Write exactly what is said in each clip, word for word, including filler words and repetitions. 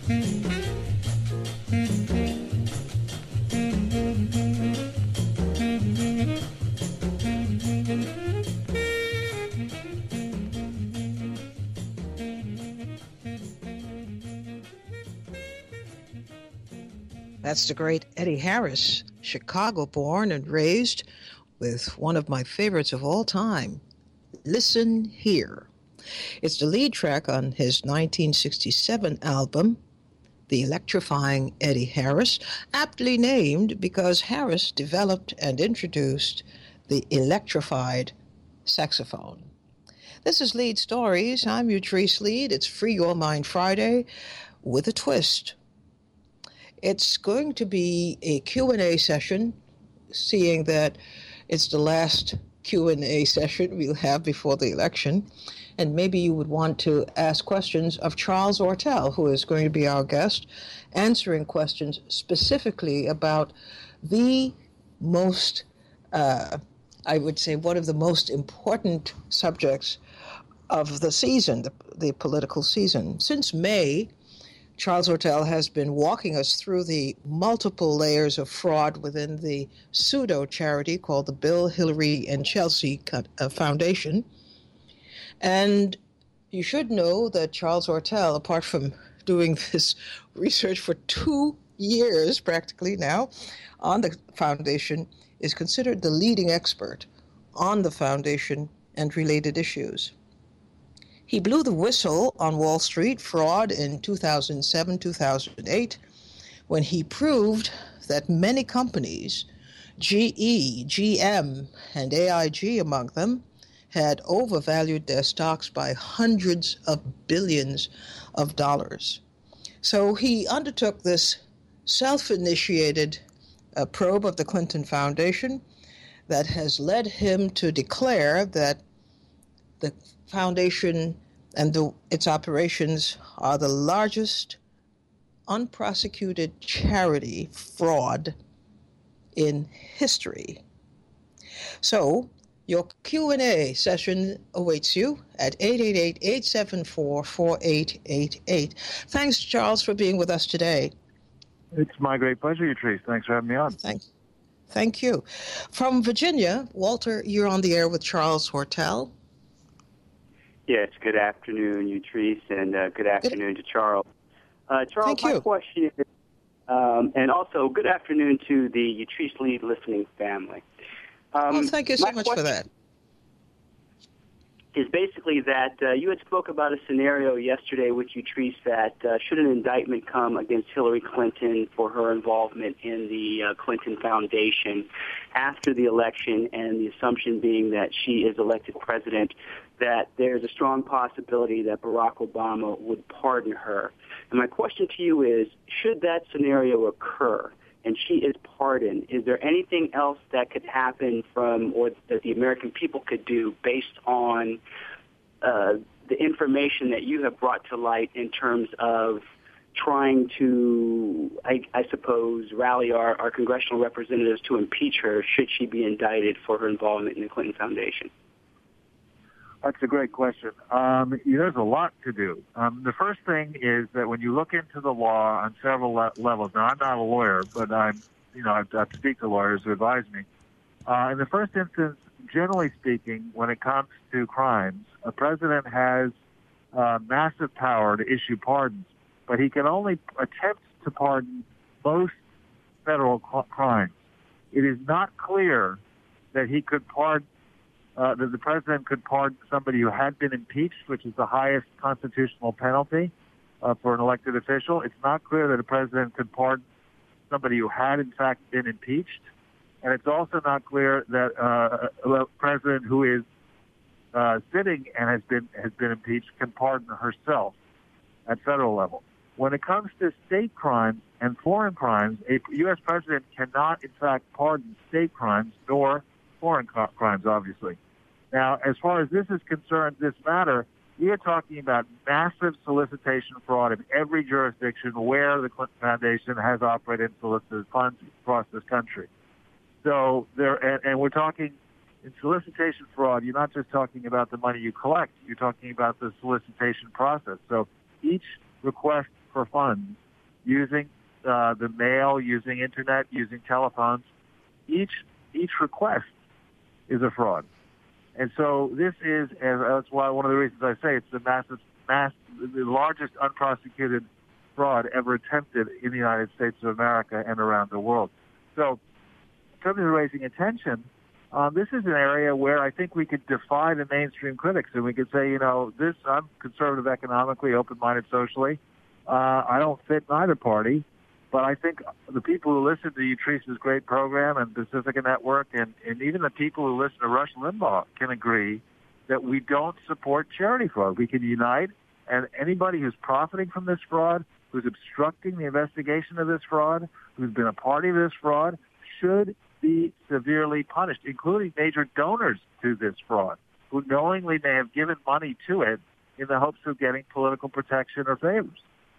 That's the great Eddie Harris, Chicago-born and raised, with one of my favorites of all time, Listen Here. It's the lead track on his nineteen sixty-seven album, The Electrifying Eddie Harris, aptly named because Harris developed and introduced the electrified saxophone. This is Lead Stories. I'm Utrice Lead. It's Free Your Mind Friday with a twist. It's going to be a Q and A session, seeing that it's the last Q and A session we'll have before the election. And maybe you would want to ask questions of Charles Ortel, who is going to be our guest, answering questions specifically about the most, uh, I would say, one of the most important subjects of the season, the, the political season. Since May, Charles Ortel has been walking us through the multiple layers of fraud within the pseudo-charity called the Bill, Hillary, and Chelsea Foundation. And you should know that Charles Ortel, apart from doing this research for two years practically now on the foundation, is considered the leading expert on the foundation and related issues. He blew the whistle on Wall Street fraud in two thousand seven, two thousand eight, when he proved that many companies, G E, G M, and A I G among them, had overvalued their stocks by hundreds of billions of dollars. So he undertook this self-initiated uh, probe of the Clinton Foundation that has led him to declare that the foundation and the, its operations are the largest unprosecuted charity fraud in history. So your Q and A session awaits you at eight eight eight, eight seven four, four eight eight eight. Thanks, Charles, for being with us today. It's my great pleasure, Utrice. Thanks for having me on. Thank, thank you. From Virginia, Walter, you're on the air with Charles Ortel. Yes, good afternoon, Utrice, and uh, good afternoon good. to Charles. Uh, Charles, Thank my you. question is, um, and also good afternoon to the Utrice Lead listening family. Um, oh, thank you so much for that. Is basically that uh, you had spoke about a scenario yesterday with Utrice that uh, should an indictment come against Hillary Clinton for her involvement in the uh, Clinton Foundation after the election, and the assumption being that she is elected president, that there's a strong possibility that Barack Obama would pardon her. And my question to you is, should that scenario occur and she is pardoned, is there anything else that could happen from, or that the American people could do based on uh, the information that you have brought to light in terms of trying to, I, I suppose, rally our, our congressional representatives to impeach her should she be indicted for her involvement in the Clinton Foundation? That's a great question. Um, there's a lot to do. Um, the first thing is that when you look into the law on several le- levels, now I'm not a lawyer, but I'm, you know, I, I speak to lawyers who advise me. Uh, in the first instance, generally speaking, when it comes to crimes, a president has uh, massive power to issue pardons, but he can only attempt to pardon most federal cl- crimes. It is not clear that he could pardon Uh, that the president could pardon somebody who had been impeached, which is the highest constitutional penalty uh, for an elected official. It's not clear that a president could pardon somebody who had, in fact, been impeached. And it's also not clear that uh, a president who is uh, sitting and has been has been impeached can pardon herself at federal level. When it comes to state crimes and foreign crimes, a U S president cannot, in fact, pardon state crimes nor foreign crimes, obviously. Now, as far as this is concerned, this matter, we are talking about massive solicitation fraud in every jurisdiction where the Clinton Foundation has operated and solicited funds across this country. So there, and, and we're talking in solicitation fraud, you're not just talking about the money you collect, you're talking about the solicitation process. So each request for funds using uh, the mail, using internet, using telephones, each each request is a fraud. And so this is, and that's why one of the reasons I say it's the massive, mass, the largest unprosecuted fraud ever attempted in the United States of America and around the world. So in terms of raising attention, um, this is an area where I think we could defy the mainstream critics, and we could say, you know, this, I'm conservative economically, open-minded socially. Uh, I don't fit in either party, but I think the people who listen to Utreese's great program and Pacifica Network and, and even the people who listen to Rush Limbaugh can agree that we don't support charity fraud. We can unite, and anybody who's profiting from this fraud, who's obstructing the investigation of this fraud, who's been a party to this fraud, should be severely punished, including major donors to this fraud, who knowingly may have given money to it in the hopes of getting political protection or favors.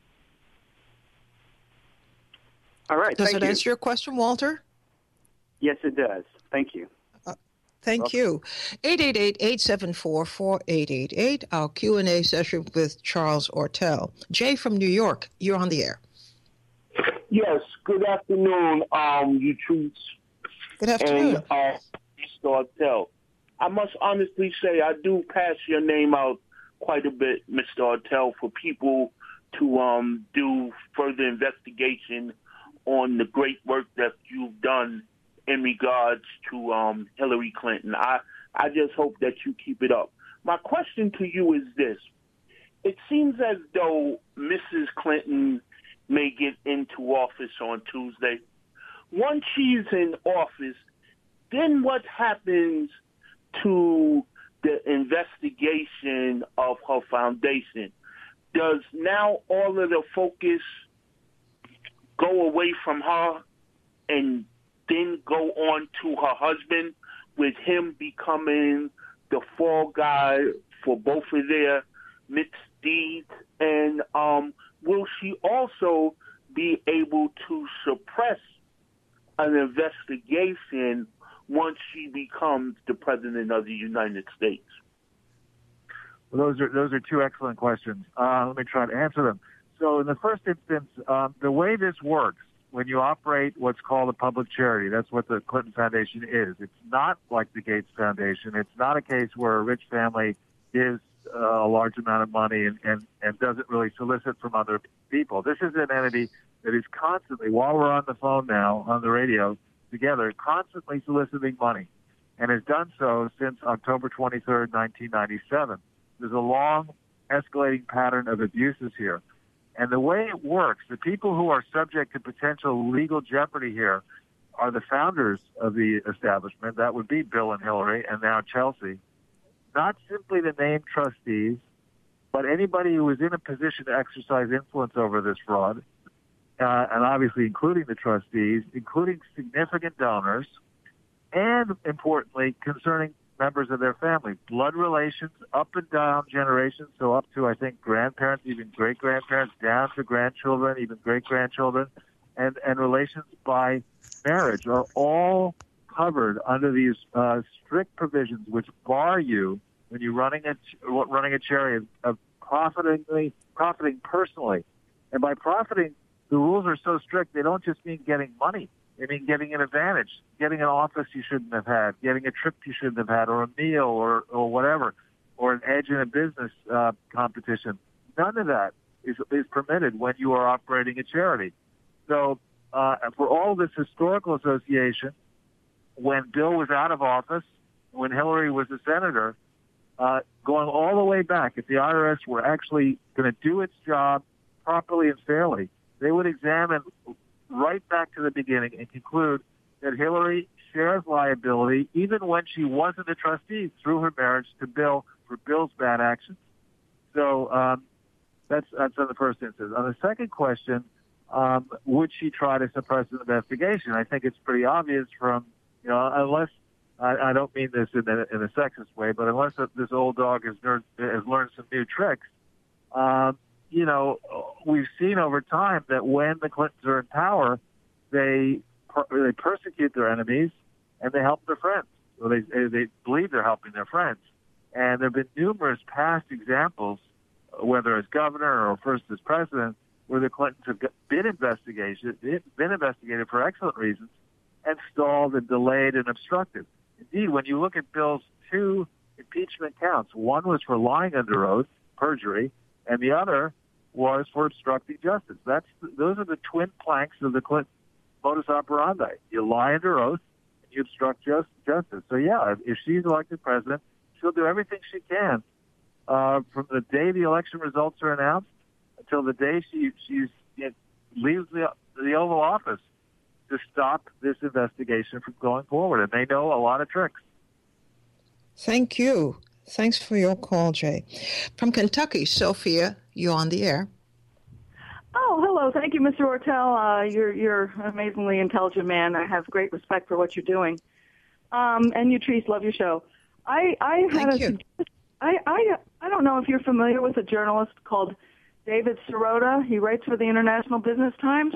All right. Does thank it you. answer your question, Walter? Yes, it does. Thank you. Uh, thank you. eight eight eight, eight seven four, four eight eight eight, our Q and A session with Charles Ortel. Jay from New York, you're on the air. Yes, good afternoon, um, you truths. Good afternoon. And uh, Mister Ortel. I must honestly say I do pass your name out quite a bit, Mister Ortel, for people to um, do further investigation on the great work that you've done in regards to um, Hillary Clinton. I, I just hope that you keep it up. My question to you is this. It seems as though Missus Clinton may get into office on Tuesday. Once she's in office, then what happens to the investigation of her foundation? Does now all of the focus go away from her and then go on to her husband, with him becoming the fall guy for both of their misdeeds? And um, will she also be able to suppress an investigation once she becomes the president of the United States? Well, those are those are two excellent questions. Uh, let me try to answer them. So in the first instance, um, the way this works, when you operate what's called a public charity, that's what the Clinton Foundation is. It's not like the Gates Foundation. It's not a case where a rich family gives uh, a large amount of money and, and, and doesn't really solicit from other people. This is an entity that is constantly, while we're on the phone now, on the radio together, constantly soliciting money, and has done so since October twenty-third, nineteen ninety-seven. There's a long escalating pattern of abuses here. And the way it works, the people who are subject to potential legal jeopardy here are the founders of the establishment. That would be Bill and Hillary, and now Chelsea. Not simply the named trustees, but anybody who is in a position to exercise influence over this fraud, uh, and obviously including the trustees, including significant donors, and importantly, concerning members of their family, blood relations up and down generations, so up to, I think, grandparents, even great-grandparents, down to grandchildren, even great-grandchildren, and, and relations by marriage are all covered under these uh, strict provisions which bar you, when you're running a, running a charity, of profiting, profiting personally. And by profiting, the rules are so strict, they don't just mean getting money. I mean, getting an advantage, getting an office you shouldn't have had, getting a trip you shouldn't have had, or a meal, or, or whatever, or an edge in a business uh, competition. None of that is, is permitted when you are operating a charity. So uh, for all this historical association, when Bill was out of office, when Hillary was a senator, uh, going all the way back, if the I R S were actually going to do its job properly and fairly, they would examine right back to the beginning and conclude that Hillary shares liability even when she wasn't a trustee through her marriage to Bill for Bill's bad actions. So um, that's that's on the first instance. On the second question, um, would she try to suppress an investigation? I think it's pretty obvious from, you know, unless, I, I don't mean this in a, in a sexist way, but unless this old dog has, learned, has learned some new tricks, um, you know, we've seen over time that when the Clintons are in power, they they persecute their enemies and they help their friends. So they they believe they're helping their friends. And there have been numerous past examples, whether as governor or first as president, where the Clintons have been investigated, been investigated for excellent reasons, and stalled and delayed and obstructed. Indeed, when you look at Bill's two impeachment counts, one was for lying under oath, perjury, and the other was for obstructing justice. That's those are the twin planks of the Clinton modus operandi. You lie under oath, and you obstruct just, justice. So yeah, if, if she's elected president, she'll do everything she can uh, from the day the election results are announced until the day she she's, you know, leaves the, the Oval Office to stop this investigation from going forward. And they know a lot of tricks. Thank you. Thanks for your call, Jay. From Kentucky, Sophia, you're on the air. Oh, hello. Thank you, Mister Ortel. Uh, you're you're an amazingly intelligent man. I have great respect for what you're doing. Um, and you, Treese, love your show. I, I had Thank a you. I, I I don't know if you're familiar with a journalist called David Sirota. He writes for the International Business Times.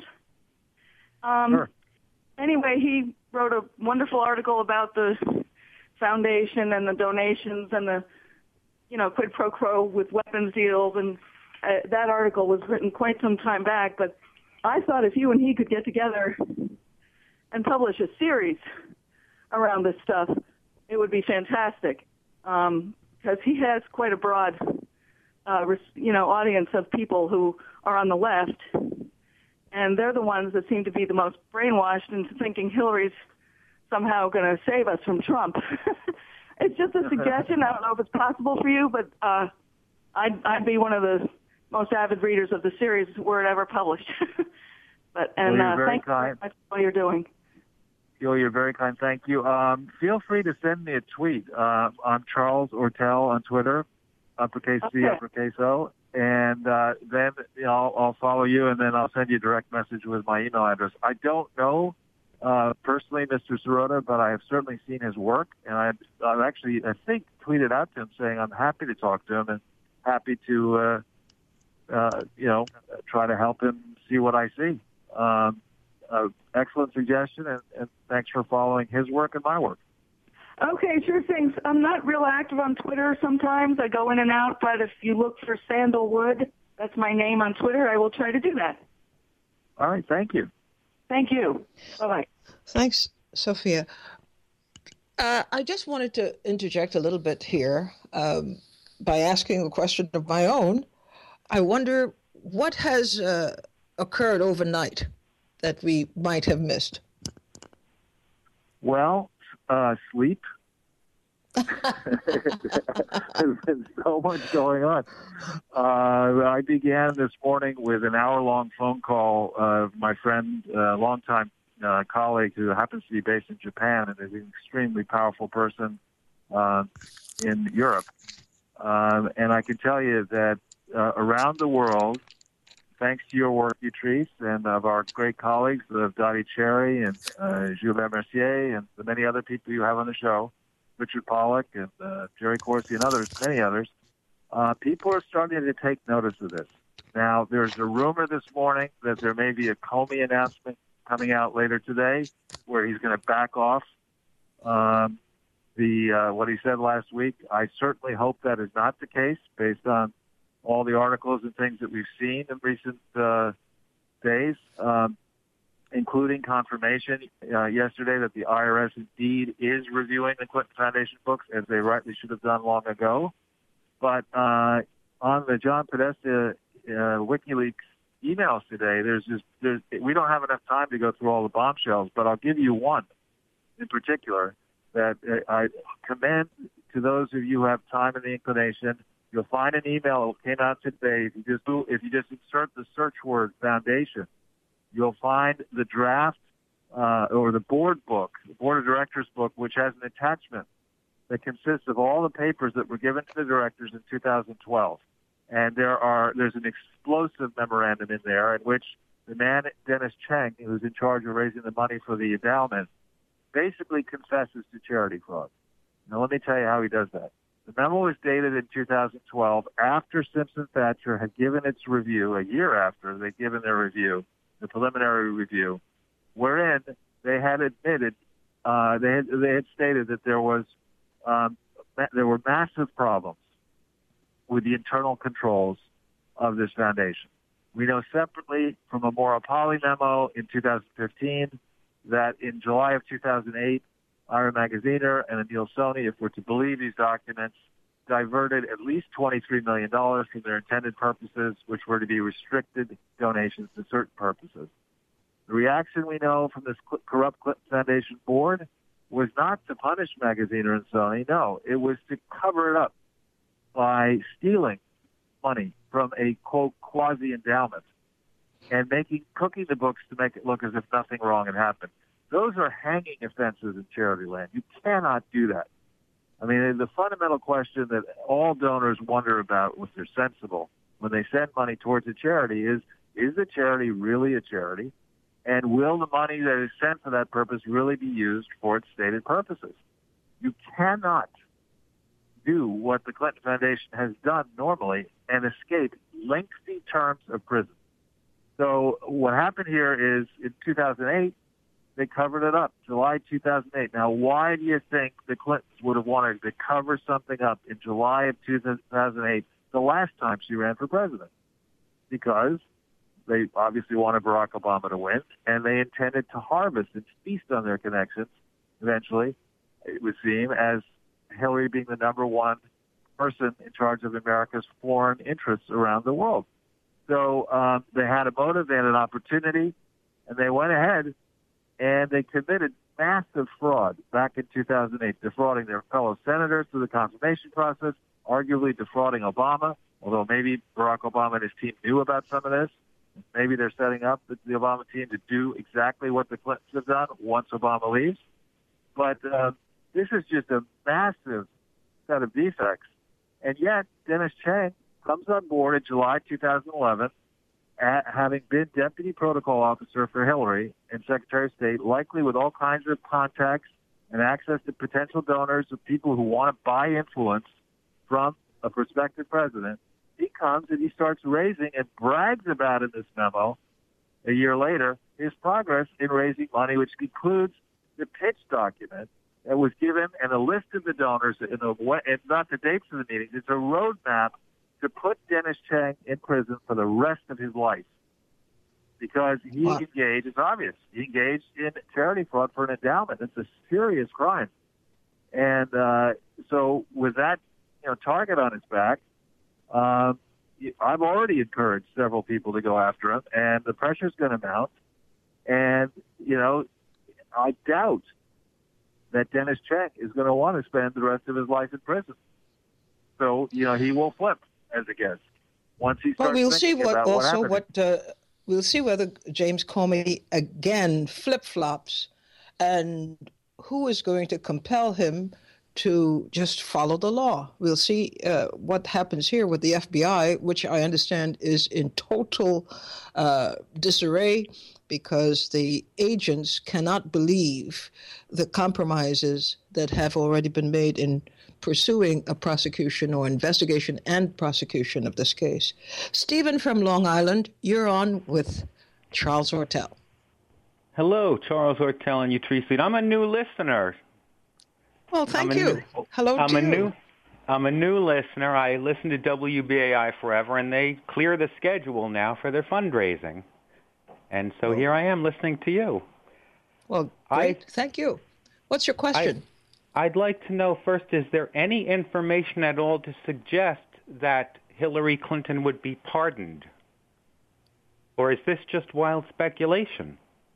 Um, Sure. Anyway, he wrote a wonderful article about the foundation and the donations and the, you know, quid pro quo with weapons deals. And uh, that article was written quite some time back. But I thought if you and he could get together and publish a series around this stuff, it would be fantastic. Um, because he has quite a broad, uh, you know, audience of people who are on the left, and they're the ones that seem to be the most brainwashed into thinking Hillary's somehow going to save us from Trump. It's just a suggestion. I don't know if it's possible for you, but uh, I'd, I'd be one of the most avid readers of the series were it ever published. But and Well, you're uh, very thank you very kind. much for all you're doing. Yo, you're very kind. Thank you. Um, feel free to send me a tweet. Uh, I'm Charles Ortel on Twitter, uppercase C, Okay. uppercase O, and uh, then you know, I'll, I'll follow you, and then I'll send you a direct message with my email address. I don't know uh, personally Mister Sirota, but I have certainly seen his work, and I've, I've actually, I think, tweeted out to him saying I'm happy to talk to him and happy to, uh, uh, you know, try to help him see what I see. Um, Uh, excellent suggestion, and, and thanks for following his work and my work. Okay, sure thing. I'm not real active on Twitter sometimes. I go in and out, but if you look for Sandalwood, that's my name on Twitter, I will try to do that. All right, thank you. Thank you. Bye-bye. Thanks, Sophia. Uh, I just wanted to interject a little bit here um, by asking a question of my own. I wonder what has uh, occurred overnight that we might have missed. Well, uh, sleep. There's been so much going on. Uh, I began this morning with an hour-long phone call of my friend, uh, longtime uh, colleague who happens to be based in Japan and is an extremely powerful person uh, in Europe. Um, and I can tell you that uh, around the world, thanks to your work, Utrice, and of our great colleagues, of Dottie Cherry and uh, Gilbert Mercier and the many other people you have on the show, Richard Pollack and uh, Jerry Corsi and others, many others, uh, people are starting to take notice of this. Now, there's a rumor this morning that there may be a Comey announcement coming out later today where he's going to back off um, the uh, what he said last week. I certainly hope that is not the case based on all the articles and things that we've seen in recent uh, days, um, including confirmation uh, yesterday that the I R S indeed is reviewing the Clinton Foundation books, as they rightly should have done long ago. But uh, on the John Podesta uh, WikiLeaks emails today, there's just there's, we don't have enough time to go through all the bombshells, but I'll give you one in particular that uh, I commend to those of you who have time and the inclination. You'll find an email that came out today. If you just do, if you just insert the search word foundation, you'll find the draft uh, or the board book, the board of directors book, which has an attachment that consists of all the papers that were given to the directors in two thousand twelve. And there are there's an explosive memorandum in there in which the man, Dennis Cheng, who's in charge of raising the money for the endowment, basically confesses to charity fraud. Now, let me tell you how he does that. The memo was dated in two thousand twelve after Simpson Thatcher had given its review, a year after they'd given their review, the preliminary review, wherein they had admitted, uh, they had, they had stated that there was um, there were massive problems with the internal controls of this foundation. We know separately from a Maura Polly memo in two thousand fifteen that in July of two thousand eight, Ira Magaziner and Anil Soni, if we're to believe these documents, diverted at least twenty-three million dollars from their intended purposes, which were to be restricted donations to certain purposes. The reaction we know from this corrupt Clinton Foundation board was not to punish Magaziner and Sony. No, it was to cover it up by stealing money from a, quote, quasi-endowment and making, cooking the books to make it look as if nothing wrong had happened. Those are hanging offenses in charity land. You cannot do that. I mean, the fundamental question that all donors wonder about, if they're sensible, when they send money towards a charity is, is the charity really a charity? And will the money that is sent for that purpose really be used for its stated purposes? You cannot do what the Clinton Foundation has done normally and escape lengthy terms of prison. So what happened here is in two thousand eight, they covered it up, July two thousand eight. Now, why do you think the Clintons would have wanted to cover something up in July of two thousand eight, the last time she ran for president? Because they obviously wanted Barack Obama to win, and they intended to harvest and feast on their connections, eventually, it would seem, as Hillary being the number one person in charge of America's foreign interests around the world. So um, they had a motive, they had an opportunity, and they went ahead and they committed massive fraud back in two thousand eight, defrauding their fellow senators through the confirmation process, arguably defrauding Obama, although maybe Barack Obama and his team knew about some of this. Maybe they're setting up the, the Obama team to do exactly what the Clintons have done once Obama leaves. But uh, this is just a massive set of defects. And yet, Dennis Chang comes on board in July two thousand eleven, at, having been Deputy Protocol Officer for Hillary and Secretary of State, likely with all kinds of contacts and access to potential donors of people who want to buy influence from a prospective president. He comes and he starts raising and brags about in this memo a year later his progress in raising money, which includes the pitch document that was given and a list of the donors and, the, and not the dates of the meetings. It's a roadmap to put Dennis Chang in prison for the rest of his life because he wow. engaged, it's obvious, he engaged in charity fraud for an endowment. It's a serious crime. And uh, so with that you know, target on his back, Um, I've already encouraged several people to go after him, and the pressure's going to mount. And, you know, I doubt that Dennis Chang is going to want to spend the rest of his life in prison. So, you know, he will flip as a guest once he starts But we'll see what also what, what uh, we'll see whether James Comey again flip-flops and who is going to compel him to just follow the law. We'll see uh, what happens here with the F B I, which I understand is in total uh, disarray because the agents cannot believe the compromises that have already been made in pursuing a prosecution or investigation and prosecution of this case. Stephen from Long Island, you're on with Charles Ortel. Hello, Charles Ortel and Utrice Lead. I'm a new listener. Well, thank you. New, Hello I'm to a you. New, I'm a new listener. I listen to W B A I forever, and they clear the schedule now for their fundraising. And so here I am listening to you. Well, great. I, thank you. What's your question? I, I'd like to know first, is there any information at all to suggest that Hillary Clinton would be pardoned? Or is this just wild speculation?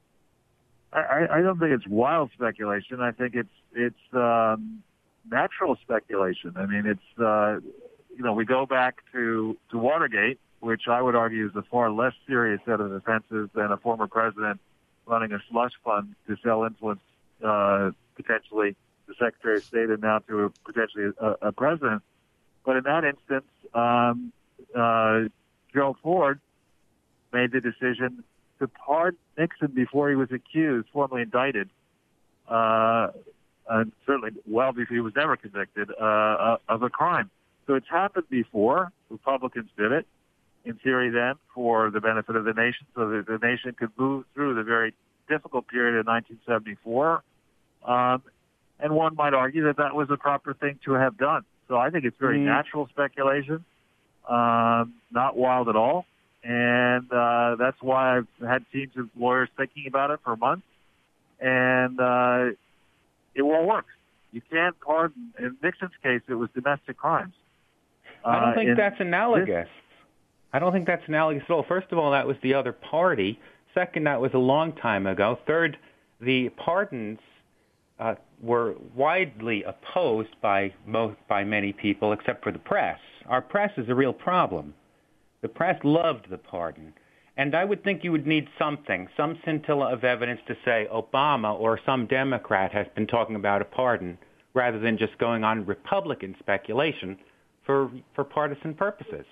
I, I don't think it's wild speculation. I think it's it's um, natural speculation. I mean, it's uh, you know we go back to, to Watergate, which I would argue is a far less serious set of offenses than a former president running a slush fund to sell influence, uh, potentially the Secretary of State and now to a, potentially a, a president. But in that instance, um, uh, Gerald Ford made the decision to pardon Nixon before he was accused, formally indicted, uh, and certainly well before he was ever convicted uh, of a crime. So it's happened before. Republicans did it, in theory then, for the benefit of the nation, so that the nation could move through the very difficult period of nineteen seventy-four. Um, and one might argue that that was the proper thing to have done. So I think it's very mm. natural speculation, um, not wild at all. And uh, that's why I've had teams of lawyers thinking about it for months. And uh, it won't work. You can't pardon. In Nixon's case, it was domestic crimes. I don't think uh, that's analogous. This, I don't think that's analogous at all. First of all, that was the other party. Second, that was a long time ago. Third, the pardons uh, were widely opposed by most, by many people, except for the press. Our press is a real problem. The press loved the pardon. And I would think you would need something, some scintilla of evidence to say Obama or some Democrat has been talking about a pardon, rather than just going on Republican speculation for for partisan purposes.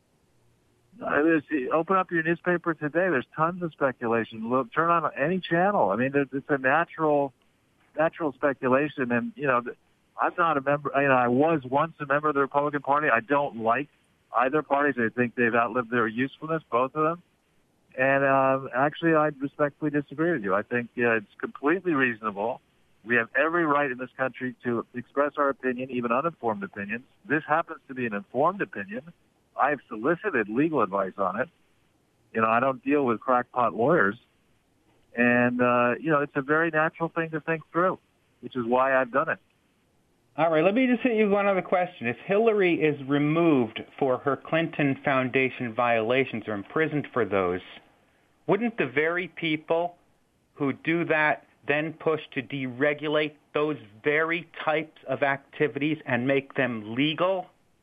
Uh, open up your newspaper today. There's tons of speculation. Look, turn on any channel. I mean, it's a natural, natural speculation. And you know, I'm not a member. You know, I was once a member of the Republican Party. I don't like either party. I think they've outlived their usefulness, both of them. And uh, actually, I respectfully disagree with you. I think uh, it's completely reasonable. We have every right in this country to express our opinion, even uninformed opinions. This happens to be an informed opinion. I've solicited legal advice on it. You know, I don't deal with crackpot lawyers. And, uh, you know, it's a very natural thing to think through, which is why I've done it. All right, let me just hit you with one other question. If Hillary is removed for her Clinton Foundation violations or imprisoned for those, wouldn't the very people who do that then push to deregulate those very types of activities and make them legal?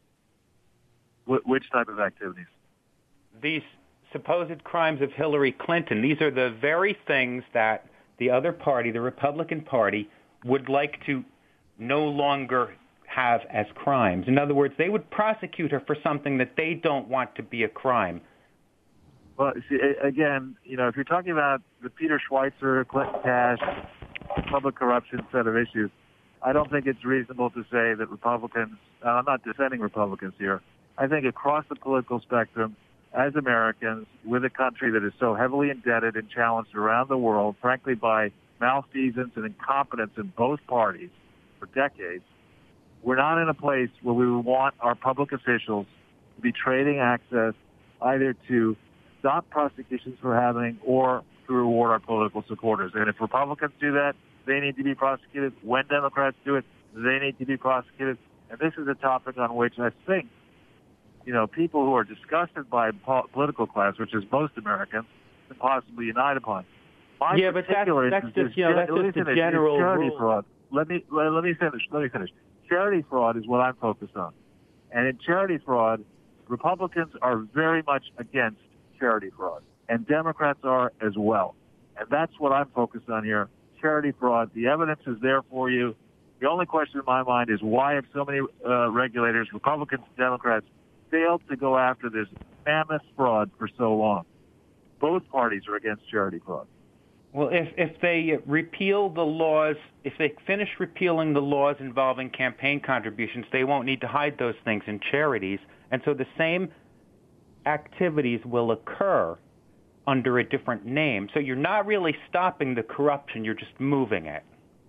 Wh- which type of activities? These supposed crimes of Hillary Clinton. These are the very things that the other party, the Republican Party, would like to no longer have as crimes. In other words, they would prosecute her for something that they don't want to be a crime. Well, see, again, you know, if you're talking about the Peter Schweitzer, Clinton Cash, public corruption set of issues, I don't think it's reasonable to say that Republicans, uh, I'm not defending Republicans here, I think across the political spectrum, as Americans, with a country that is so heavily indebted and challenged around the world, frankly, by malfeasance and incompetence in both parties for decades, we're not in a place where we would want our public officials to be trading access either to stop prosecutions for having or to reward our political supporters. And if Republicans do that, they need to be prosecuted. When Democrats do it, they need to be prosecuted. And this is a topic on which I think, you know, people who are disgusted by po- political class, which is most Americans, can possibly unite upon. My yeah, but that's, that's just, you know, that's just the general charity rule. Fraud. Let me, let, let me finish. Let me finish. Charity fraud is what I'm focused on. And in charity fraud, Republicans are very much against charity fraud, and Democrats are as well. And that's what I'm focused on here, charity fraud. The evidence is there for you. The only question in my mind is why have so many uh, regulators, Republicans and Democrats, failed to go after this mammoth fraud for so long? Both parties are against charity fraud. Well, if, if they repeal the laws, if they finish repealing the laws involving campaign contributions, they won't need to hide those things in charities. And so the same activities will occur under a different name. So you're not really stopping the corruption, you're just moving it.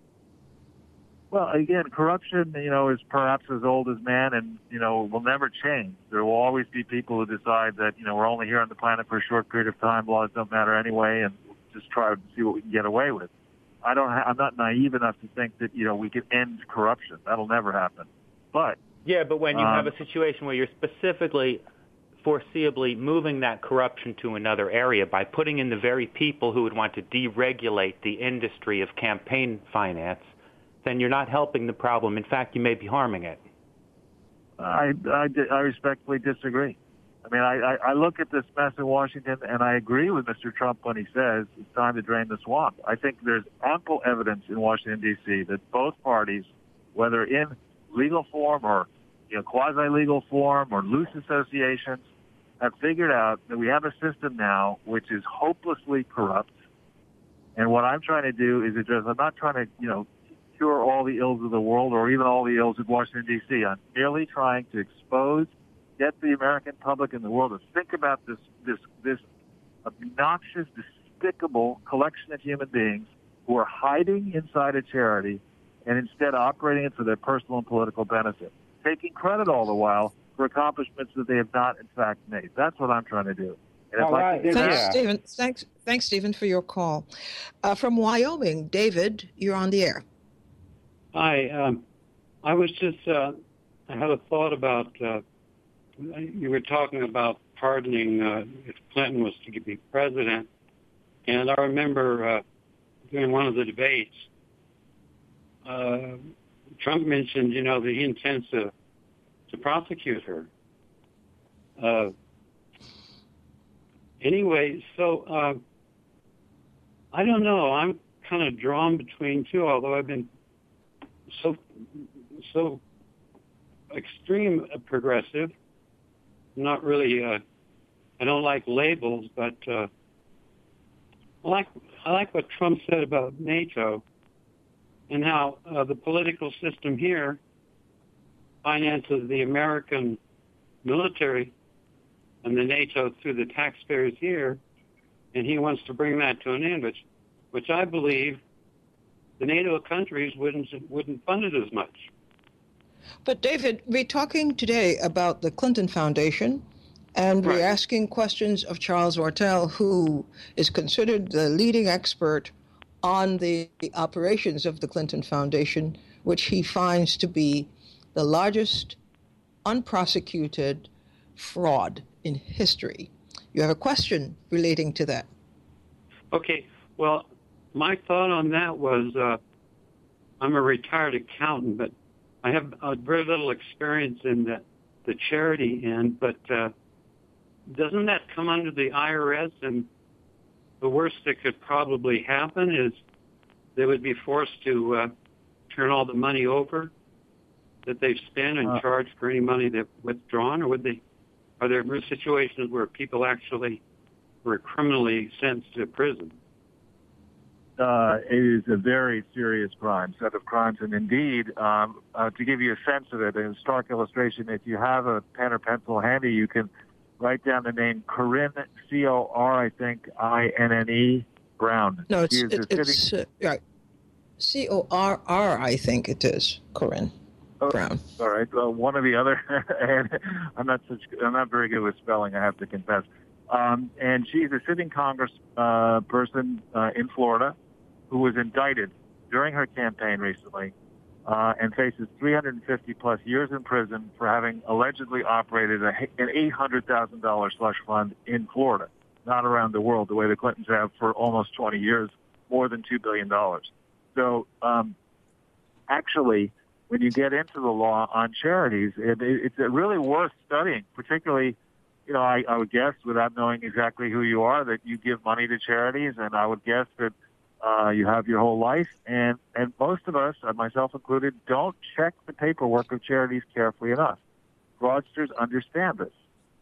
Well, again, corruption, you know, is perhaps as old as man and, you know, will never change. There will always be people who decide that, you know, we're only here on the planet for a short period of time, laws don't matter anyway, and just try to see what we can get away with. I don't ha- I'm not naive enough to think that, you know, we can end corruption. That'll never happen. But yeah, but when you um, have a situation where you're specifically foreseeably moving that corruption to another area by putting in the very people who would want to deregulate the industry of campaign finance, then you're not helping the problem. In fact, you may be harming it. I, I, I respectfully disagree. I mean, I, I look at this mess in Washington, and I agree with Mister Trump when he says it's time to drain the swamp. I think there's ample evidence in Washington, D C that both parties, whether in legal form or you know, quasi-legal form or loose associations, have figured out that we have a system now which is hopelessly corrupt. And what I'm trying to do is address, I'm not trying to, you know, cure all the ills of the world or even all the ills of Washington, D C. I'm merely trying to expose, get the American public and the world to think about this, this, this obnoxious, despicable collection of human beings who are hiding inside a charity and instead operating it for their personal and political benefit, taking credit all the while for accomplishments that they have not, in fact, made. That's what I'm trying to do. And All if I right. could do Thanks, Yeah. Stephen. Thanks, thanks, Stephen, for your call. Uh, from Wyoming, David, you're on the air. Hi. Um, I was just, uh, I had a thought about, uh, you were talking about pardoning uh, if Clinton was to be president. And I remember uh, during one of the debates, uh, Trump mentioned, you know, that he intends to, to prosecute her. Uh, anyway, so uh, I don't know. I'm kind of drawn between two, although I've been so so extreme progressive. Not really. Uh, I don't like labels, but uh, I like I like what Trump said about NATO and how uh, the political system here finances the American military and the NATO through the taxpayers here, and he wants to bring that to an end, which, which I believe the NATO countries wouldn't wouldn't fund it as much. But David, we're talking today about the Clinton Foundation, and Right. we're asking questions of Charles Ortel, who is considered the leading expert on the, the operations of the Clinton Foundation, which he finds to be the largest unprosecuted fraud in history. You have a question relating to that. Okay, well, my thought on that was uh, I'm a retired accountant, but I have uh, very little experience in the, the charity end, but uh, doesn't that come under the I R S? And the worst that could probably happen is they would be forced to uh, turn all the money over that they've spent and Uh. charge for any money they've withdrawn, or would they? Are there situations where people actually were criminally sentenced to prison? Uh, it is a very serious crime, set of crimes. And indeed, um, uh, to give you a sense of it, in stark illustration, if you have a pen or pencil handy, you can write down the name Corinne, C O R, I think, I N N E, Brown. No, it's, She is it, the it's sitting- uh, right. C O R R, I think it is, Corinne Oh, Brown. All right, well, one or the other. And I'm not such. I'm not very good with spelling, I have to confess. Um, and she's a sitting Congress uh, person uh, in Florida who was indicted during her campaign recently uh, and faces three hundred fifty plus years in prison for having allegedly operated a, an eight hundred thousand dollars slush fund in Florida, not around the world the way the Clintons have for almost twenty years, more than two billion dollars. So um, actually, when you get into the law on charities, it, it, it's really worth studying, particularly, you know, I, I would guess, without knowing exactly who you are, that you give money to charities, and I would guess that uh, you have your whole life, and, and most of us, myself included, don't check the paperwork of charities carefully enough. Fraudsters understand this.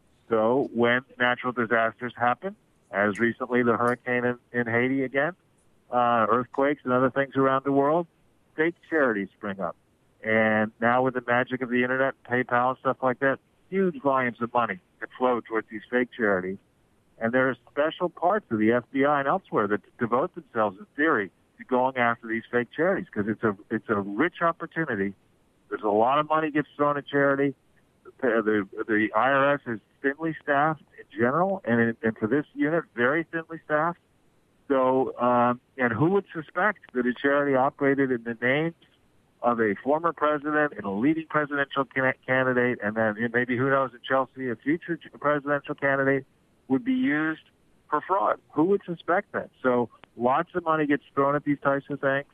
So when natural disasters happen, as recently the hurricane in, in Haiti again, uh, earthquakes and other things around the world, fake charities spring up. And now with the magic of the internet, PayPal and stuff like that, huge volumes of money can flow towards these fake charities. And there are special parts of the F B I and elsewhere that devote themselves, in theory, to going after these fake charities because it's a it's a rich opportunity. There's a lot of money gets thrown at charity. The, the, the I R S is thinly staffed in general, and, in, and for this unit, very thinly staffed. So, um, and who would suspect that a charity operated in the names of a former president and a leading presidential candidate, and then maybe, who knows, in Chelsea, a future presidential candidate, would be used for fraud? Who would suspect that? So lots of money gets thrown at these types of things.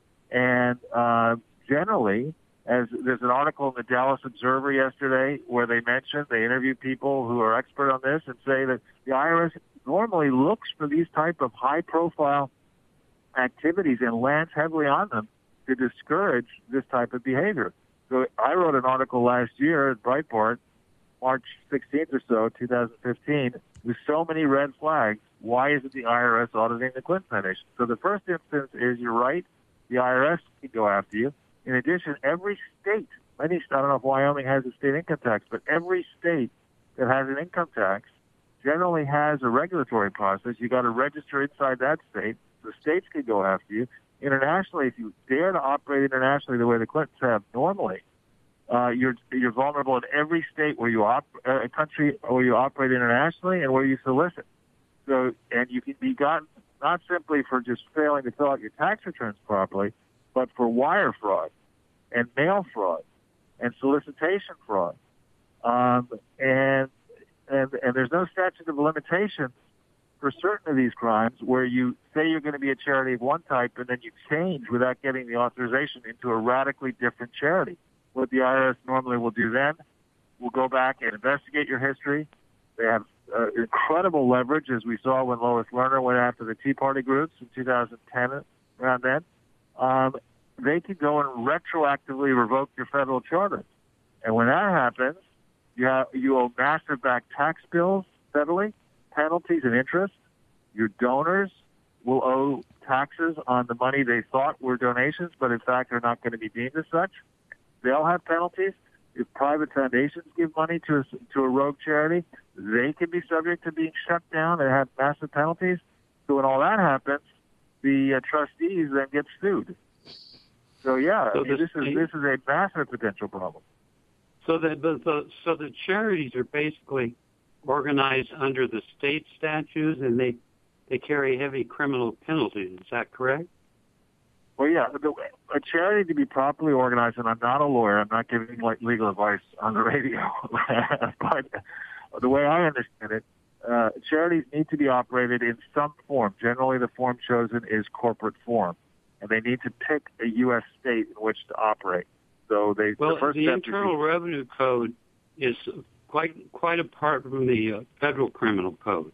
And uh, generally, as there's an article in the Dallas Observer yesterday where they mentioned, they interviewed people who are expert on this and say that the I R S normally looks for these type of high-profile activities and lands heavily on them to discourage this type of behavior. So I wrote an article last year at Breitbart, March sixteenth or so, two thousand fifteen, with so many red flags. Why isn't the I R S auditing the Clinton Foundation? So the first instance is, you're right, the I R S can go after you. In addition, every state, many, I don't know if Wyoming has a state income tax, but every state that has an income tax generally has a regulatory process. You got to register inside that state. The states can go after you. Internationally, if you dare to operate internationally the way the Clintons have normally, uh, you're you're vulnerable in every state where you op- uh, a country where you operate internationally and where you solicit. So, and you can be gotten not simply for just failing to fill out your tax returns properly, but for wire fraud and mail fraud and solicitation fraud. Um, and, and, and there's no statute of limitations for certain of these crimes where you say you're going to be a charity of one type and then you change without getting the authorization into a radically different charity. What the I R S normally will do then, will go back and investigate your history. They have uh, incredible leverage, as we saw when Lois Lerner went after the Tea Party groups in two thousand ten, around then. Um, they can go and retroactively revoke your federal charter. And when that happens, you, have, you owe massive back tax bills federally, penalties and interest. Your donors will owe taxes on the money they thought were donations, but in fact are not going to be deemed as such. They'll have penalties. If private foundations give money to a, to a rogue charity, they can be subject to being shut down and have massive penalties. So when all that happens, the uh, trustees then get sued. So yeah, so I mean, this is this is a massive potential problem. So the, the, the so the charities are basically organized under the state statutes, and they they carry heavy criminal penalties. Is that correct? Well, yeah, the, a charity to be properly organized, and I'm not a lawyer, I'm not giving like legal advice on the radio, but the way I understand it, uh, charities need to be operated in some form. Generally, the form chosen is corporate form, and they need to pick a U S state in which to operate. So they well, the, first the step Internal is, Revenue Code is quite quite apart from the uh, federal criminal code.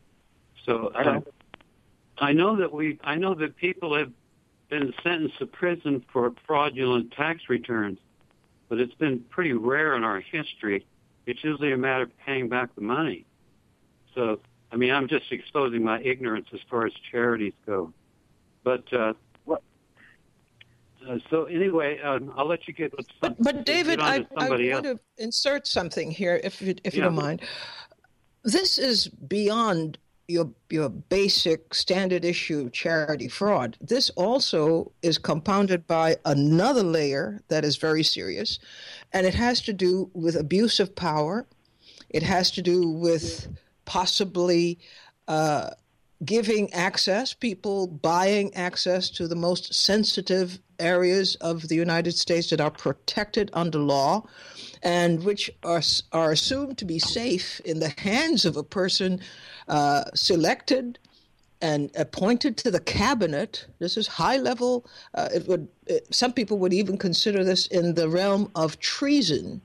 So I know. Uh, I know that we I know that people have been sentenced to prison for fraudulent tax returns, but it's been pretty rare in our history. It's usually a matter of paying back the money. So, I mean, I'm just exposing my ignorance as far as charities go. But uh, what? Uh, so anyway, uh, I'll let you get. Let's, but, but David, I, I want else. to insert something here, if you, if yeah. you don't mind. This is beyond your your basic standard issue charity fraud. This also is compounded by another layer that is very serious, and it has to do with abuse of power. It has to do with possibly uh, giving access, people buying access to the most sensitive areas of the United States that are protected under law and which are, are assumed to be safe in the hands of a person uh, selected and appointed to the cabinet. This is high level. Uh, it would it, some people would even consider this in the realm of treason.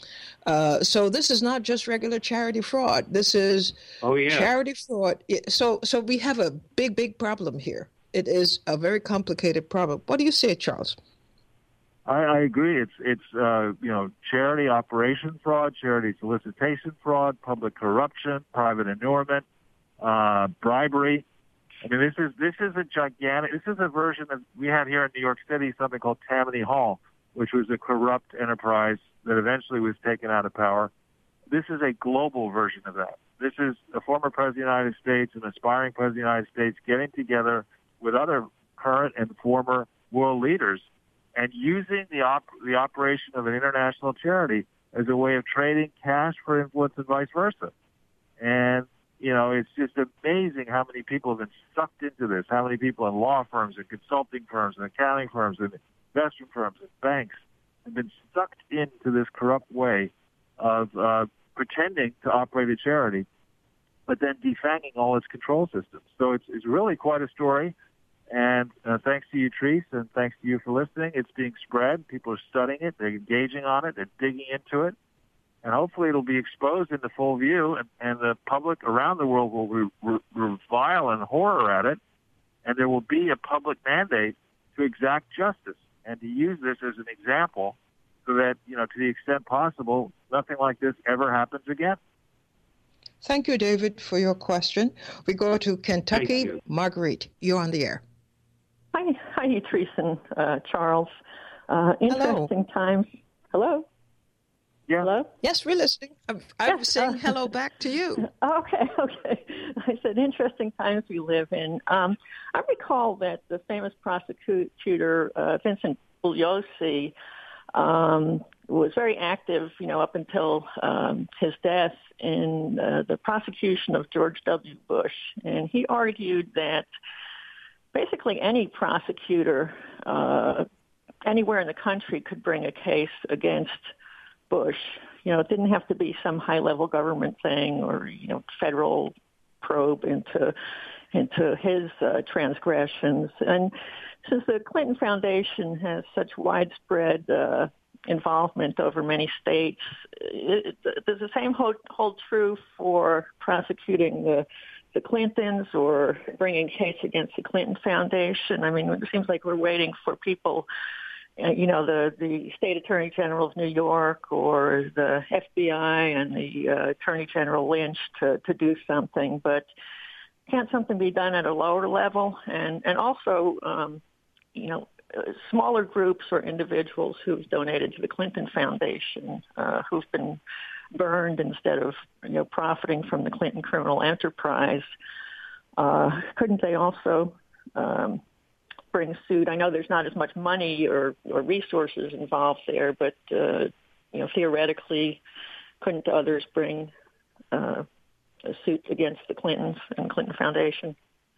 Uh, so this is not just regular charity fraud. This is oh, yeah. charity fraud. So so we have a big, big problem here. It is a very complicated problem. What do you say, Charles? I, I agree. It's it's uh, you know charity operation fraud, charity solicitation fraud, public corruption, private inurement, uh, bribery. I mean, this is this is a gigantic. This is a version of we had here in New York City something called Tammany Hall, which was a corrupt enterprise that eventually was taken out of power. This is a global version of that. This is a former president of the United States, an aspiring president of the United States, getting together with other current and former world leaders and using the op- the operation of an international charity as a way of trading cash for influence and vice versa. And, you know, it's just amazing how many people have been sucked into this, how many people in law firms and consulting firms and accounting firms and investment firms and banks have been sucked into this corrupt way of uh, pretending to operate a charity, but then defanging all its control systems. So it's, it's really quite a story. And uh, thanks to you, Treese, and thanks to you for listening. It's being spread. People are studying it. They're engaging on it. They're digging into it. And hopefully it'll be exposed into full view, and, and the public around the world will re- re- revile in horror at it, and there will be a public mandate to exact justice and to use this as an example so that, you know, to the extent possible, nothing like this ever happens again. Thank you, David, for your question. We go to Kentucky. You. Marguerite, you're on the air. Hi, hi, Treese and uh, Charles. Uh, interesting hello. times. Hello? Yeah. Hello? Yes, we're listening. I'm, I'm Yes, saying uh, hello back to you. Okay, okay. I said interesting times we live in. Um, I recall that the famous prosecutor, uh, Vincent Bugliosi, um, was very active, you know, up until um, his death in uh, the prosecution of George W. Bush. And he argued that basically any prosecutor uh, anywhere in the country could bring a case against Bush. You know, it didn't have to be some high-level government thing or, you know, federal probe into into his uh, transgressions. And since the Clinton Foundation has such widespread uh, involvement over many states, it, it, does the same hold, hold true for prosecuting the the Clintons or bringing a case against the Clinton Foundation? I mean, it seems like we're waiting for people, you know, the, the State Attorney General of New York or the F B I and the uh, Attorney General Lynch to, to do something. But can't something be done at a lower level? And, and also, um, you know, smaller groups or individuals who've donated to the Clinton Foundation, uh, who've been burned instead of, you know, profiting from the Clinton criminal enterprise, uh, couldn't they also um, bring suit? I know there's not as much money or, or resources involved there, but, uh, you know, theoretically, couldn't others bring uh, a suit against the Clintons and Clinton Foundation?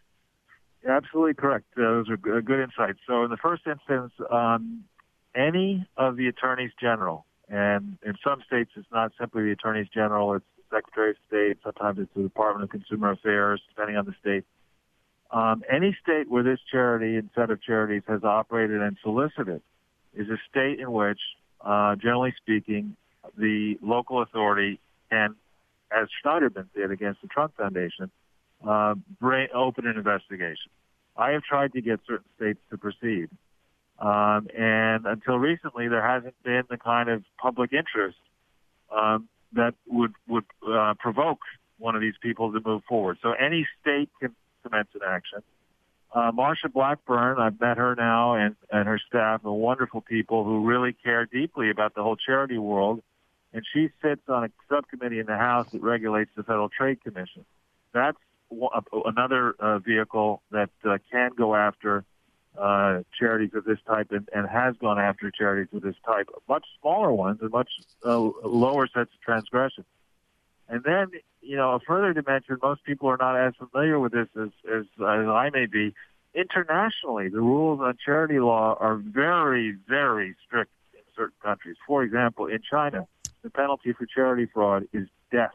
Absolutely correct. Uh, those are good, good insights. So in the first instance, um, any of the attorneys general, and in some states it's not simply the attorneys general, it's the Secretary of State, sometimes it's the Department of Consumer Affairs, depending on the state. Um, any state where this charity and set of charities has operated and solicited is a state in which, uh, generally speaking, the local authority can, as Schneiderman did against the Trump Foundation, uh, bring, open an investigation. I have tried to get certain states to proceed. Um, and until recently, there hasn't been the kind of public interest um, that would, would uh, provoke one of these people to move forward. So any state can commence an action. Uh, Marsha Blackburn, I've met her now, and, and her staff are wonderful people who really care deeply about the whole charity world. And she sits on a subcommittee in the House that regulates the Federal Trade Commission. That's another uh, vehicle that uh, can go after uh, charities of this type and, and has gone after charities of this type, much smaller ones and much uh, lower sets of transgression. And then, you know, a further dimension, most people are not as familiar with this as, as, as I may be. Internationally, the rules on charity law are very, very strict in certain countries. For example, in China, the penalty for charity fraud is death,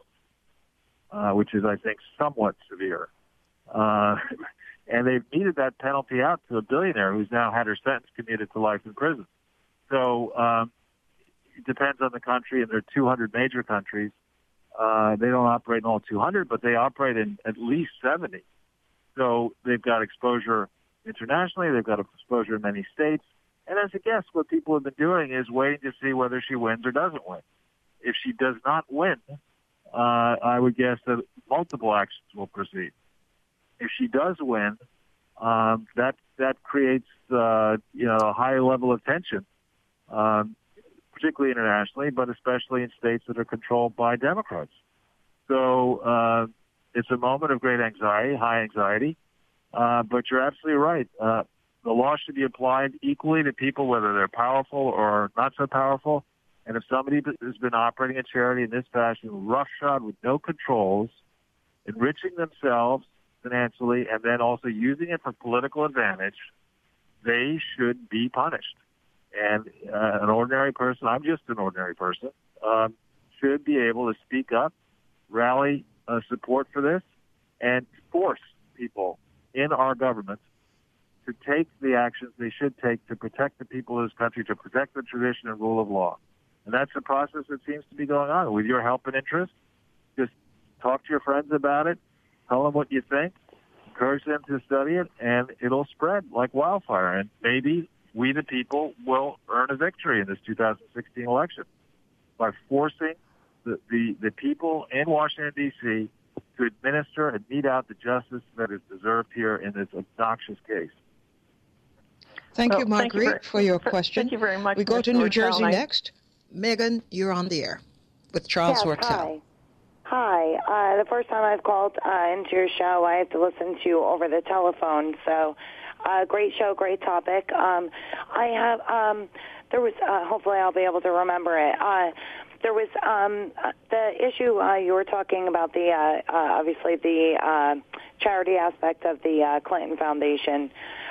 uh, which is, I think, somewhat severe. Uh, and they've meted that penalty out to a billionaire who's now had her sentence commuted to life in prison. So um, it depends on the country, and there are two hundred major countries. Uh, they don't operate in all two hundred, but they operate in at least seventy. So they've got exposure internationally. They've got exposure in many states. And as a guess, what people have been doing is waiting to see whether she wins or doesn't win. If she does not win, uh, I would guess that multiple actions will proceed. If she does win, um, that that creates uh, you know a high level of tension, um, particularly internationally, but especially in states that are controlled by Democrats. So uh, it's a moment of great anxiety, high anxiety. Uh, but you're absolutely right. Uh, the law should be applied equally to people, whether they're powerful or not so powerful. And if somebody has been operating a charity in this fashion, roughshod with no controls, enriching themselves financially, and then also using it for political advantage, they should be punished. And uh, an ordinary person, I'm just an ordinary person, um, should be able to speak up, rally uh, support for this, and force people in our government to take the actions they should take to protect the people of this country, to protect the tradition and rule of law. And that's the process that seems to be going on. With your help and interest, just talk to your friends about it, tell them what you think, encourage them to study it, and it'll spread like wildfire. And maybe we, the people, will earn a victory in this two thousand sixteen election by forcing the, the, the people in Washington, D C to administer and mete out the justice that is deserved here in this obnoxious case. Thank well, you, Marguerite, thank you very, for your question. Thank you very much. We go to Mister New Jersey Ortel. next. Megan, you're on the air with Charles yes, Ortel. Hi. Hi. Uh, the first time I've called uh, into your show, I have to listen to you over the telephone. So Uh, great show, great topic. Um, I have, um, there was, uh, hopefully I'll be able to remember it. Uh, there was um, the issue uh, you were talking about, the uh, uh, obviously the uh, charity aspect of the uh, Clinton Foundation.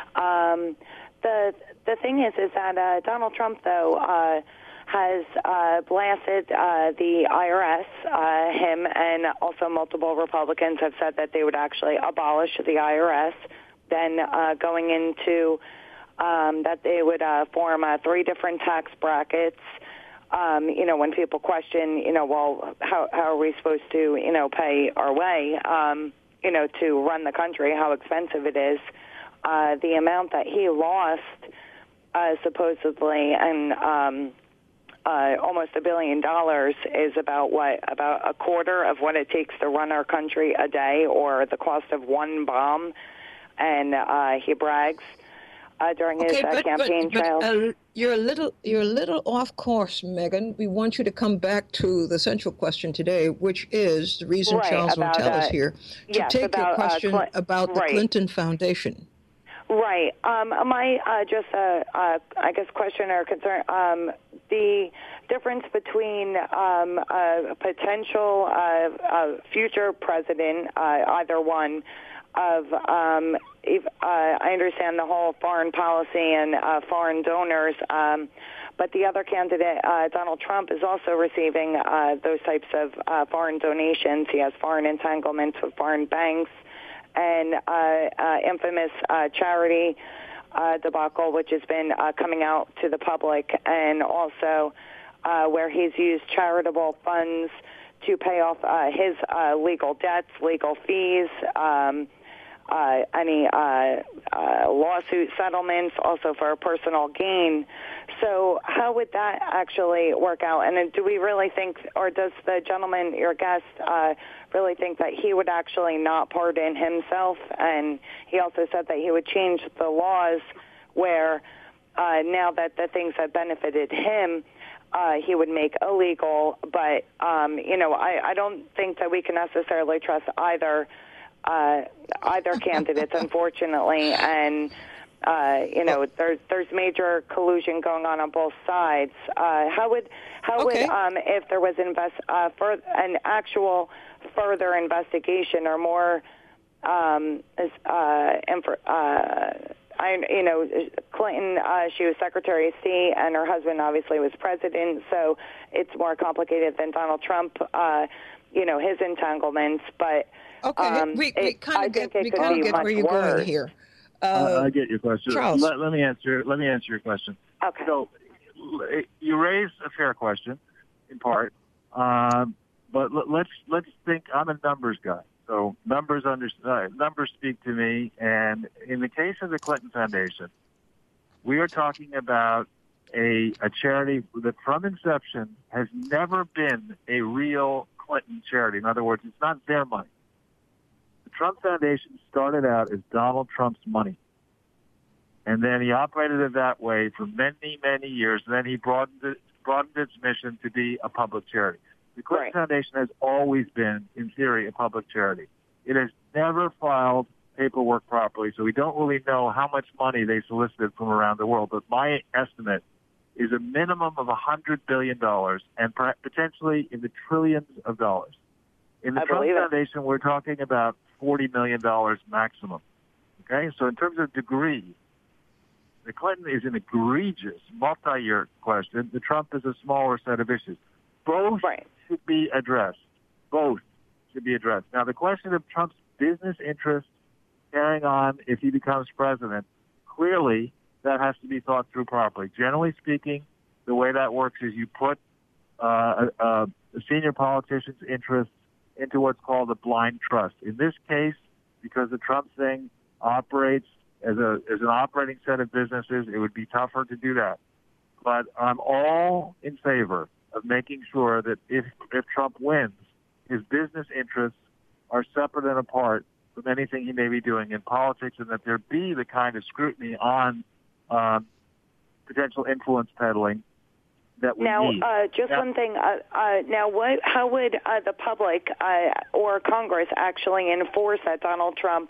Um, the the thing is, is that uh, Donald Trump, though, uh, has uh, blasted uh, the I R S. Uh, him and also multiple Republicans have said that they would actually abolish the I R S. Then uh, going into um, that they would uh, form uh, three different tax brackets. Um, you know, when people question, you know, well, how, how are we supposed to, you know, pay our way, um, you know, to run the country, how expensive it is. Uh, the amount that he lost, uh, supposedly, and um, uh, almost a billion dollars is about what, about a quarter of what it takes to run our country a day, or the cost of one bomb. And uh, he brags uh, during okay, his uh, but, campaign but, trail. But, uh, you're a little, you're a little off course, Megan. We want you to come back to the central question today, which is the reason right, Charles about, Martel uh, is here to yes, take about, your question uh, Cl- about the right. Clinton Foundation. Right. Um, my uh, just a, uh, uh, I guess, question or concern. Um, the difference between um, a potential uh, uh, future president, uh, either one, of um, if, uh, I understand the whole foreign policy and uh, foreign donors, um, but the other candidate, uh, Donald Trump, is also receiving uh, those types of uh, foreign donations. He has foreign entanglements with foreign banks and uh, uh, infamous uh, charity uh, debacle, which has been uh, coming out to the public, and also uh, where he's used charitable funds to pay off uh, his uh, legal debts, legal fees, um, uh, any uh, uh, lawsuit settlements, also for personal gain. So how would that actually work out? And do we really think, or does the gentleman, your guest, uh, really think that he would actually not pardon himself? And he also said that he would change the laws where uh, now that the things have benefited him, uh, he would make illegal. But, um, you know, I, I don't think that we can necessarily trust either uh, either candidates, unfortunately. And Uh, you know, there's there's major collusion going on on both sides. Uh, how would how okay. would um, if there was invest uh, for an actual further investigation or more, um, uh, infor- uh, I you know, Clinton, uh, she was Secretary of State, and her husband obviously was president, so it's more complicated than Donald Trump. Uh, you know, his entanglements, but okay, um, we, we kind of get we kind of get where you're worse. going here. Uh, Uh, I get your question. Charles. Let, let me answer. Let me answer your question. Okay. So, you raised a fair question, in part, um, but l- let's let's think. I'm a numbers guy, so numbers under, uh, numbers speak to me. And in the case of the Clinton Foundation, we are talking about a a charity that, from inception, has never been a real Clinton charity. In other words, it's not their money. Trump Foundation started out as Donald Trump's money. And then he operated it that way for many, many years. And then he broadened, it, broadened its mission to be a public charity. The Clinton right. Foundation has always been, in theory, a public charity. It has never filed paperwork properly, so we don't really know how much money they solicited from around the world. But my estimate is a minimum of one hundred billion dollars and potentially in the trillions of dollars. In the I Trump believe it. Foundation, we're talking about forty million dollars maximum. Okay, so in terms of degree, the Clinton is an egregious multi-year question. The Trump is a smaller set of issues. Both right. should be addressed. Both should be addressed. Now, the question of Trump's business interests carrying on if he becomes president, clearly that has to be thought through properly. Generally speaking, the way that works is you put uh, a, a senior politician's interests into what's called a blind trust. In this case, because the Trump thing operates as a as an operating set of businesses, it would be tougher to do that. But I'm all in favor of making sure that if if Trump wins, his business interests are separate and apart from anything he may be doing in politics, and that there be the kind of scrutiny on um, potential influence peddling that we now, need. uh, just now, one thing. Uh, uh, now, what? How would uh, the public uh, or Congress actually enforce that Donald Trump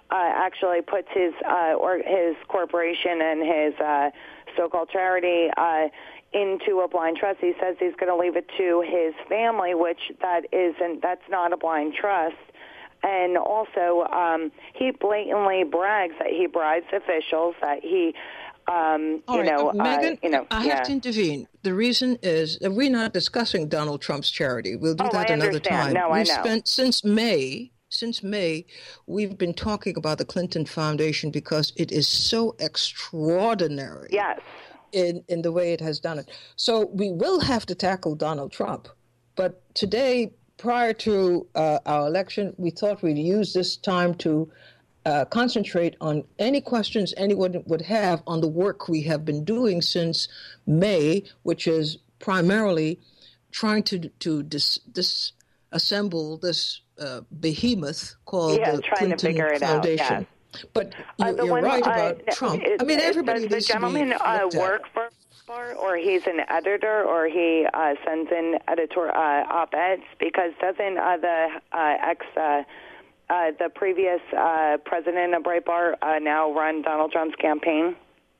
actually puts his uh, or his corporation and his uh, so-called charity uh, into a blind trust. He says he's going to leave it to his family, which that isn't. That's not a blind trust. And also, um, he blatantly brags that he bribes officials, that he, um, All you right, know, uh, Megan, uh, you know, I yeah. have to intervene. The reason is that we're not discussing Donald Trump's charity. We'll do Oh, that I another understand. time. No, I We've know. spent since May. Since May, we've been talking about the Clinton Foundation because it is so extraordinary. Yes. In in the way it has done it. So we will have to tackle Donald Trump. But today, prior to uh, our election, we thought we'd use this time to uh, concentrate on any questions anyone would have on the work we have been doing since May, which is primarily trying to to dis, disassemble this uh, behemoth called yeah, the trying Clinton to figure it Foundation. out, yes. But you, uh, the you're one, right uh, about Trump. It, I mean, everybody does the needs to be gentleman uh, looked at. work for, for, or he's an editor, or he uh, sends in editor uh, op-eds? Because doesn't uh, the uh, ex, uh, uh, the previous uh, president of Breitbart uh, now run Donald Trump's campaign?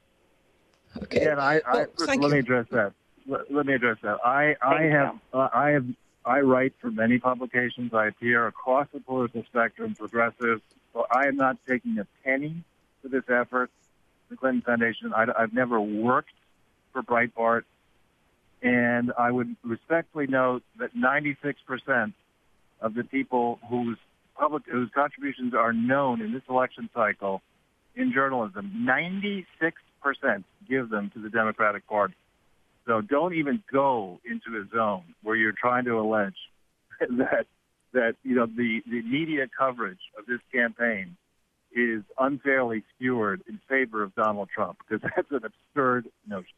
Okay. Yeah, I, I, well, first, thank let you. me address that. Let, let me address that. I, I Thank have, you. uh, I have, I write for many publications. I appear across the political spectrum, progressive. So I am not taking a penny for this effort, the Clinton Foundation. I, I've never worked for Breitbart, and I would respectfully note that ninety-six percent of the people whose public whose contributions are known in this election cycle in journalism, ninety-six percent give them to the Democratic Party. So don't even go into a zone where you're trying to allege that that you know the, the media coverage of this campaign is unfairly skewered in favor of Donald Trump, because that's an absurd notion.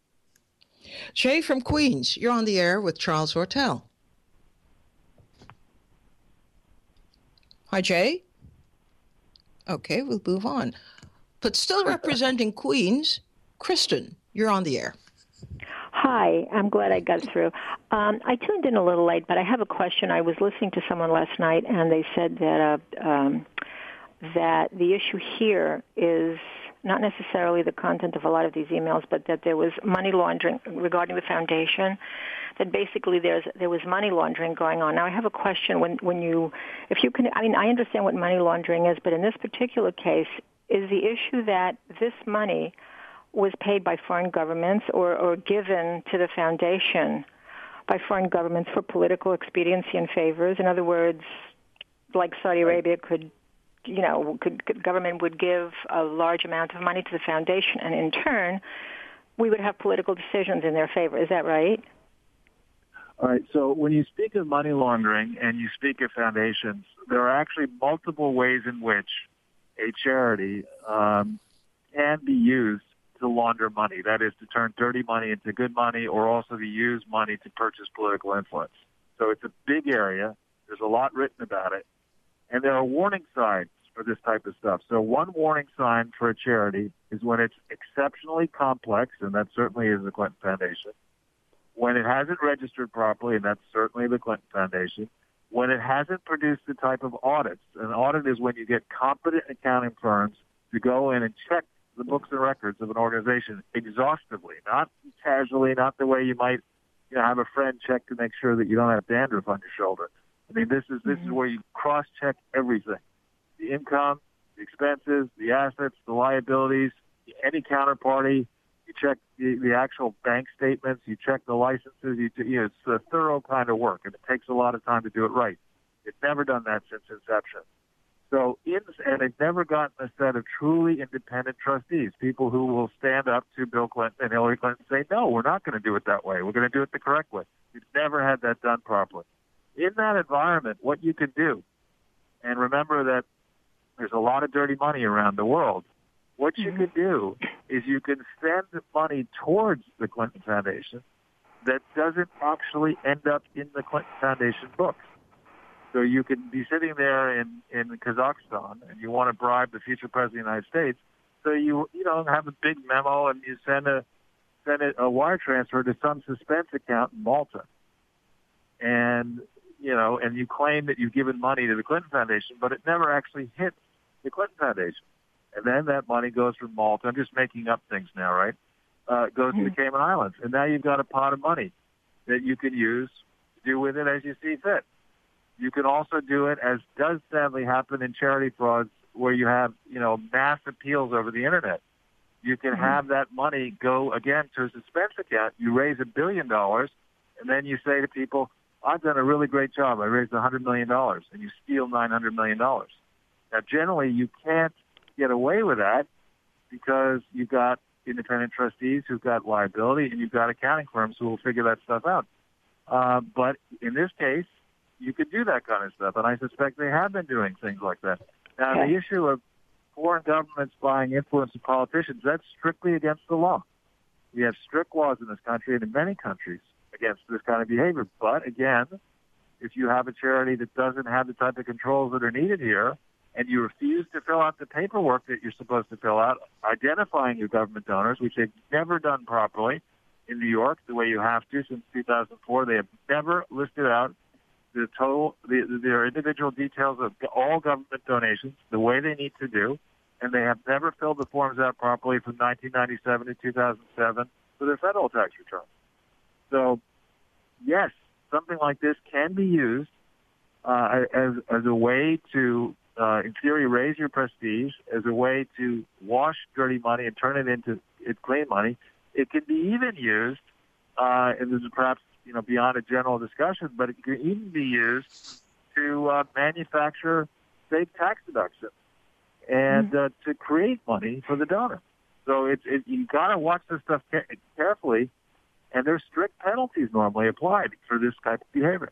Jay from Queens, you're on the air with Charles Ortel. Hi, Jay. Okay, we'll move on. But still representing Queens, Kristen, you're on the air. Hi, I'm glad I got through. Um, I tuned in a little late, but I have a question. I was listening to someone last night, and they said that uh, um, that the issue here is not necessarily the content of a lot of these emails, but that there was money laundering regarding the foundation, that basically there's there was money laundering going on. Now, I have a question. When, when you, if you can, I mean, I understand what money laundering is, but in this particular case, is the issue that this money was paid by foreign governments or, or given to the foundation by foreign governments for political expediency and favors? In other words, like Saudi Arabia could, you know, could, could government would give a large amount of money to the foundation, and in turn, we would have political decisions in their favor. Is that right? All right. So when you speak of money laundering and you speak of foundations, there are actually multiple ways in which a charity um, can be used to launder money. That is, to turn dirty money into good money, or also to use money to purchase political influence. So it's a big area. There's a lot written about it. And there are warning signs for this type of stuff. So one warning sign for a charity is when it's exceptionally complex, and that certainly is the Clinton Foundation. When it hasn't registered properly, and that's certainly the Clinton Foundation. When it hasn't produced the type of audits. An audit is when you get competent accounting firms to go in and check the books and records of an organization exhaustively, not casually, not the way you might, you know, have a friend check to make sure that you don't have dandruff on your shoulder. I mean, this is this Mm-hmm. is where you cross-check everything: the income, the expenses, the assets, the liabilities, any counterparty. You check the, the actual bank statements. You check the licenses. You, you know, it's a thorough kind of work, and it takes a lot of time to do it right. It's never done that since inception. So, in, and they've never gotten a set of truly independent trustees, people who will stand up to Bill Clinton and Hillary Clinton and say, no, we're not going to do it that way. We're going to do it the correct way. We've never had that done properly. In that environment, what you can do, and remember that there's a lot of dirty money around the world, what you can do is you can send money towards the Clinton Foundation that doesn't actually end up in the Clinton Foundation books. So you could be sitting there in, in Kazakhstan and you want to bribe the future president of the United States. So you you know have a big memo and you send a send a, a wire transfer to some suspense account in Malta. And you know, and you claim that you've given money to the Clinton Foundation, but it never actually hits the Clinton Foundation. And then that money goes from Malta. I'm just making up things now, right? Uh, goes mm-hmm. to the Cayman Islands. And now you've got a pot of money that you can use to do with it as you see fit. You can also do it, as does sadly happen in charity frauds, where you have, you know, mass appeals over the Internet. You can mm-hmm. have that money go, again, to a suspense account. You raise a billion dollars, and then you say to people, I've done a really great job. I raised one hundred million dollars, and you steal nine hundred million dollars. Now, generally, you can't get away with that because you've got independent trustees who've got liability, and you've got accounting firms who will figure that stuff out. Uh, but in this case, you could do that kind of stuff, and I suspect they have been doing things like that. Now, okay. the issue of foreign governments buying influence of politicians, that's strictly against the law. We have strict laws in this country and in many countries against this kind of behavior. But, again, if you have a charity that doesn't have the type of controls that are needed here, and you refuse to fill out the paperwork that you're supposed to fill out, identifying your government donors, which they've never done properly in New York the way you have to since two thousand four. They have never listed out the total, the, their individual details of all government donations the way they need to do, and they have never filled the forms out properly from nineteen ninety-seven to two thousand seven for their federal tax returns. So, yes, something like this can be used uh, as as a way to, uh, in theory, raise your prestige, as a way to wash dirty money and turn it into it clean money. It can be even used, uh, and this is perhaps you know beyond a general discussion, but it can even be used to uh, manufacture fake tax deductions and mm-hmm. uh, to create money for the donor. So it's it, you got to watch this stuff ca- carefully, and there's strict penalties normally applied for this type of behavior.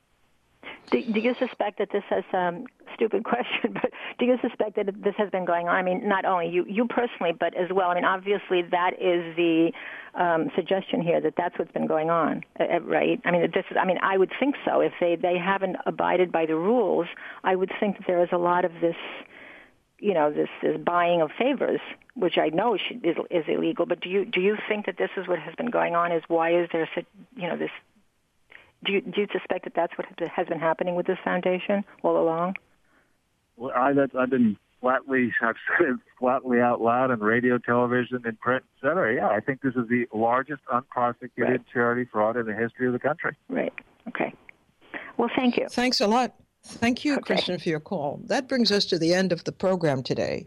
Do, do you suspect that this has um stupid question, but do you suspect that this has been going on? I mean, not only you, you personally, but as well. I mean, obviously that is the um, suggestion here, that that's what's been going on, uh, right? I mean, this is, I mean, I would think so. If they, they haven't abided by the rules, I would think that there is a lot of this, you know, this, this buying of favors, which I know should, is, is illegal. But do you do you think that this is what has been going on? Is why is there, you know, this? Do you, do you suspect that that's what has been happening with this foundation all along? Well, I, that's, I've been flatly, I've said it flatly out loud on radio, television, and print, et cetera. Yeah, I think this is the largest unprosecuted right. charity fraud in the history of the country. Right. Okay. Well, thank you. Thanks a lot. Thank you, okay. Kristen, for your call. That brings us to the end of the program today.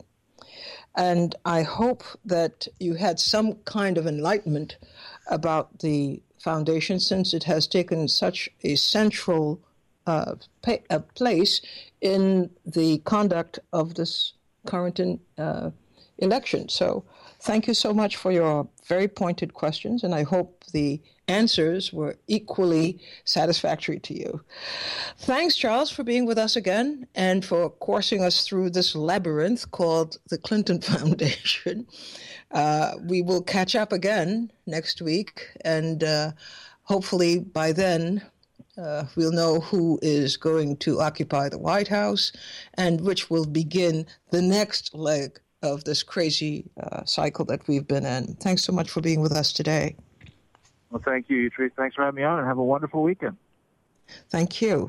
And I hope that you had some kind of enlightenment about the foundation, since it has taken such a central uh, pay, uh, place in the conduct of this current in, uh, election. So thank you so much for your very pointed questions, and I hope the answers were equally satisfactory to you. Thanks, Charles, for being with us again and for coursing us through this labyrinth called the Clinton Foundation. Uh, we will catch up again next week, and uh, hopefully by then uh, we'll know who is going to occupy the White House and which will begin the next leg of this crazy uh, cycle that we've been in. Thanks so much for being with us today. Well, thank you, Yatrice. Thanks for having me on, and have a wonderful weekend. Thank you.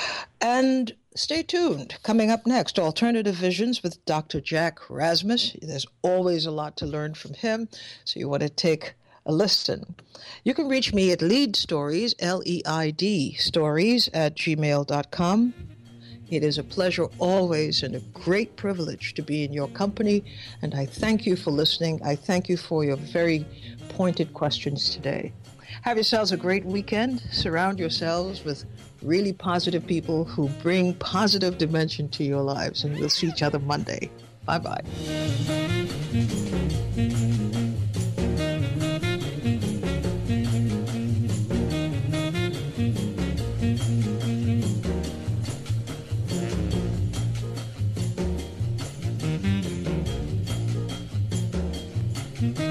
And stay tuned. Coming up next, Alternative Visions with Doctor Jack Rasmus. There's always a lot to learn from him, so you want to take a listen. You can reach me at Leid Stories, L E I D, stories at gmail dot com. It is a pleasure always and a great privilege to be in your company, and I thank you for listening. I thank you for your very pointed questions today. Have yourselves a great weekend. Surround yourselves with really positive people who bring positive dimension to your lives, and we'll see each other Monday. Bye-bye. Mm-hmm.